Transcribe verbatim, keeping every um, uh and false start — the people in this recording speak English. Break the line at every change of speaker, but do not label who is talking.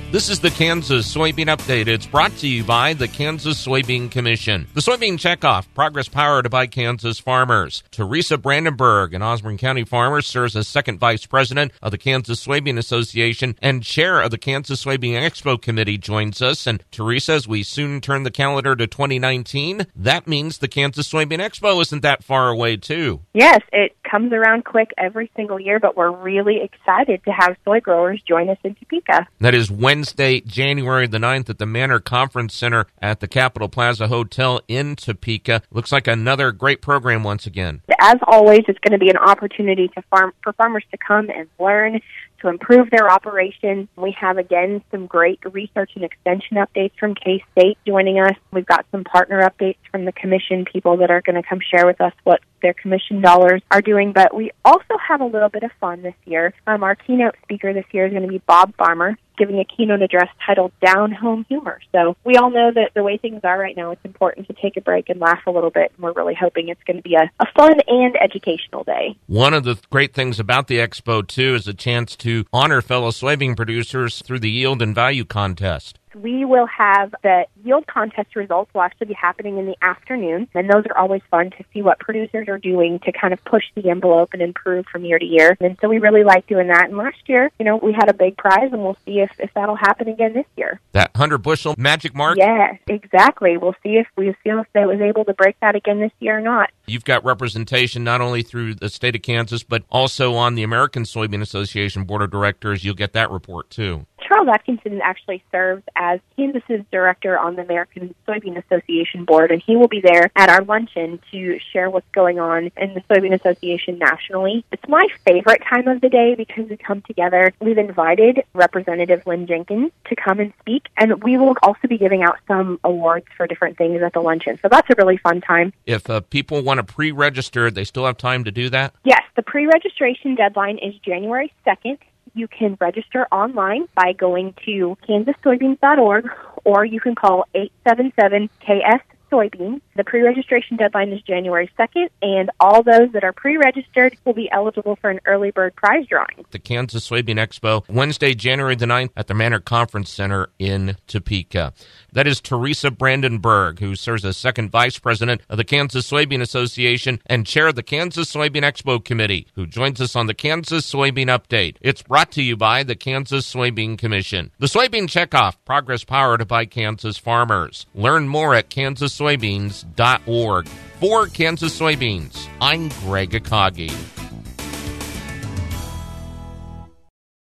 This is the Kansas Soybean Update. It's brought to you by the Kansas Soybean Commission. The Soybean Checkoff, progress powered by Kansas farmers. Teresa Brandenburg, an Osborne County farmer, serves as second vice president of the Kansas Soybean Association and chair of the Kansas Soybean Expo Committee, joins us. And Teresa, as we soon turn the calendar to twenty nineteen, that means the Kansas Soybean Expo isn't that far away, too.
Yes, it comes around quick every single year, but we're really excited to have soy growers join us in Topeka.
That is Wednesday, January the ninth at the Manor Conference Center at the Capitol Plaza Hotel in Topeka. Looks like another great program once again.
As always, it's going to be an opportunity to farm for farmers to come and learn, to improve their operations. We have, again, some great research and extension updates from K-State joining us. We've got some partner updates from the commission people that are going to come share with us what their commission dollars are doing. But we also have a little bit of fun this year. Um, our keynote speaker this year is going to be Bob Farmer, giving a keynote address titled Down Home Humor. So we all know that the way things are right now, it's important to take a break and laugh a little bit. And we're really hoping it's going to be a, a fun and educational day.
One of the great things about the Expo, too, is a chance to honor fellow soybean producers through the Yield and Value Contest.
We will have the yield contest results will actually be happening in the afternoon, and those are always fun to see what producers are doing to kind of push the envelope and improve from year to year. And so we really like doing that. And last year, you know, we had a big prize, and we'll see if, if that'll happen again this year.
That one hundred bushel magic mark?
Yes, exactly. We'll see if we feel if they was able to break that again this year or not.
You've got representation not only through the state of Kansas, but also on the American Soybean Association Board of Directors. You'll get that report, too.
Charles Atkinson actually serves as Kansas's director on the American Soybean Association Board, and he will be there at our luncheon to share what's going on in the Soybean Association nationally. It's my favorite time of the day because we come together. We've invited Representative Lynn Jenkins to come and speak, and we will also be giving out some awards for different things at the luncheon. So that's a really fun time.
If uh, people want to pre-register, they still have time to do that?
Yes, the pre-registration deadline is January second. You can register online by going to kansas soybeans dot org, or you can call eight seven seven K S soybeans. The pre-registration deadline is January second, and all those that are pre-registered will be eligible for an early bird prize drawing.
The Kansas Soybean Expo, Wednesday, January the ninth at the Manor Conference Center in Topeka. That is Teresa Brandenburg, who serves as second vice president of the Kansas Soybean Association and chair of the Kansas Soybean Expo Committee, who joins us on the Kansas Soybean Update. It's brought to you by the Kansas Soybean Commission. The Soybean Checkoff, progress powered by Kansas farmers. Learn more at kansas soybeans dot org. For Kansas Soybeans, I'm Greg Akagi.